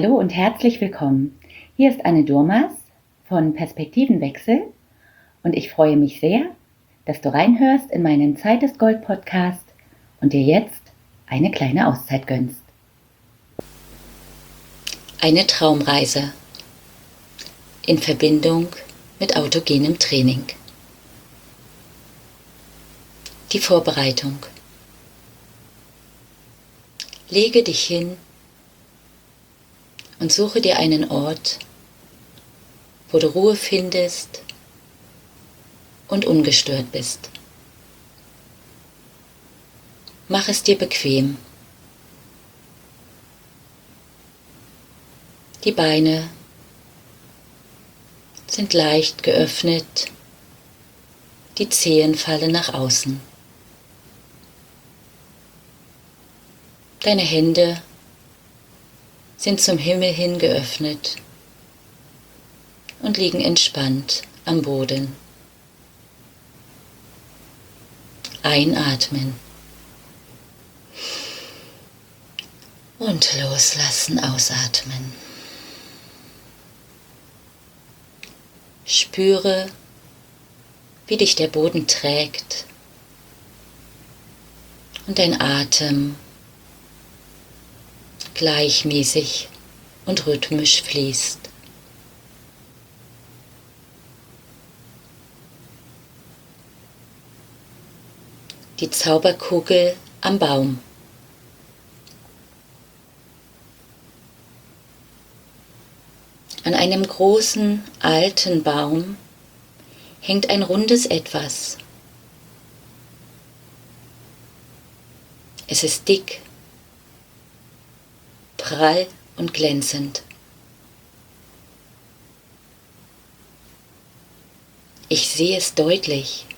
Hallo und herzlich willkommen. Hier ist Anne Durmas von Perspektivenwechsel und ich freue mich sehr, dass du reinhörst in meinen Zeit ist Gold Podcast und dir jetzt eine kleine Auszeit gönnst. Eine Traumreise in Verbindung mit autogenem Training. Die Vorbereitung. Lege dich hin und suche dir einen Ort, wo du Ruhe findest und ungestört bist. Mach es dir bequem. Die Beine sind leicht geöffnet, die Zehen fallen nach außen. Deine Hände sind zum Himmel hin geöffnet und liegen entspannt am Boden. Einatmen und loslassen, ausatmen. Spüre, wie dich der Boden trägt und dein Atem gleichmäßig und rhythmisch fließt. Die Zauberkugel am Baum. An einem großen, alten Baum hängt ein rundes Etwas. Es ist dick, prall und glänzend. Ich sehe es deutlich,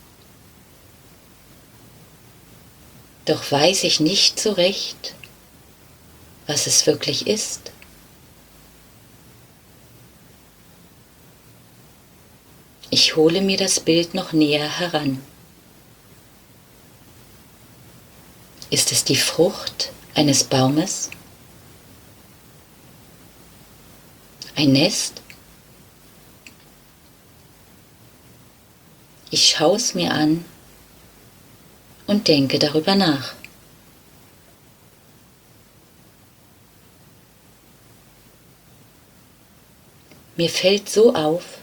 doch weiß ich nicht so recht, was es wirklich ist. Ich hole mir das Bild noch näher heran. Ist es die Frucht eines Baumes? Ein Nest? Ich schaue es mir an und denke darüber nach. Mir fällt so auf,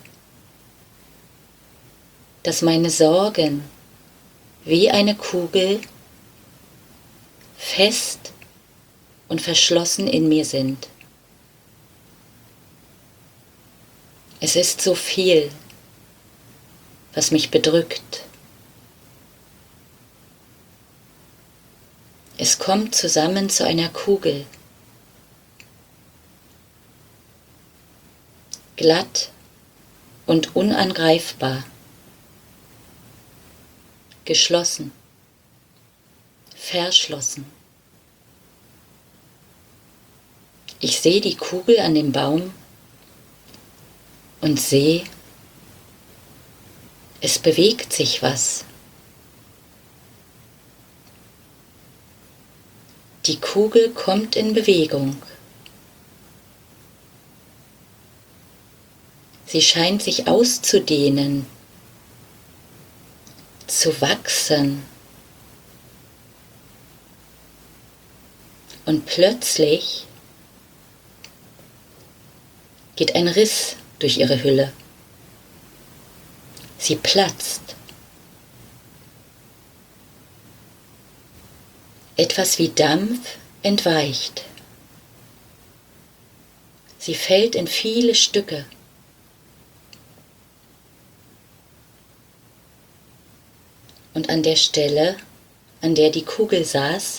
dass meine Sorgen wie eine Kugel fest und verschlossen in mir sind. Es ist so viel, was mich bedrückt. Es kommt zusammen zu einer Kugel, glatt und unangreifbar, geschlossen, verschlossen. Ich sehe die Kugel an dem Baum und sehe, es bewegt sich was. Die Kugel kommt in Bewegung. Sie scheint sich auszudehnen, zu wachsen. Und plötzlich geht ein Riss durch ihre Hülle. Sie platzt. Etwas wie Dampf entweicht. Sie fällt in viele Stücke. Und an der Stelle, an der die Kugel saß,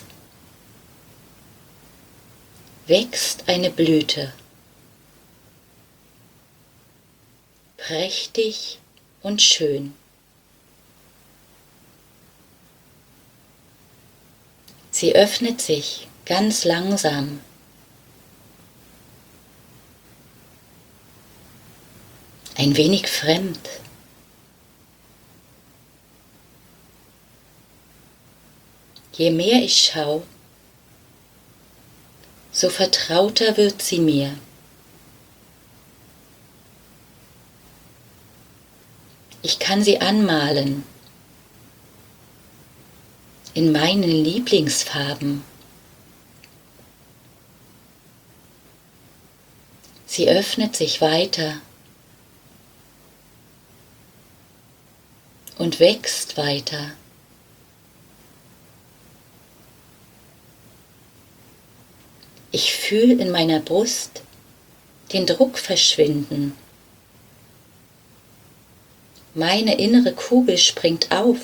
wächst eine Blüte. Prächtig und schön. Sie öffnet sich ganz langsam. Ein wenig fremd. Je mehr ich schaue, so vertrauter wird sie mir. kann sie anmalen in meinen Lieblingsfarben. Sie öffnet sich weiter und wächst weiter. Ich fühle in meiner Brust den Druck verschwinden. Meine innere Kugel springt auf.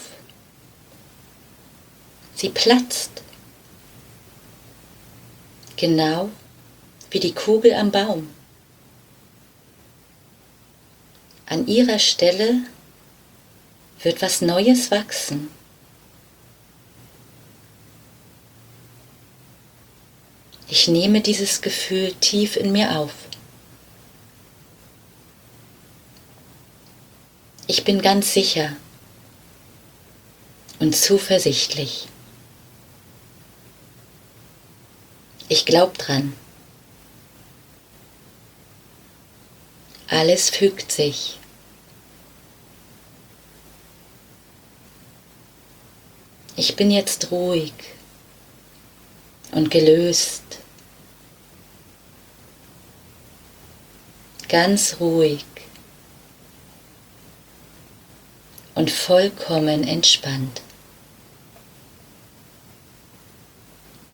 Sie platzt. Genau wie die Kugel am Baum. An ihrer Stelle wird was Neues wachsen. Ich nehme dieses Gefühl tief in mir auf. Ich bin ganz sicher und zuversichtlich. Ich glaube dran. Alles fügt sich. Ich bin jetzt ruhig und gelöst. Ganz ruhig und vollkommen entspannt.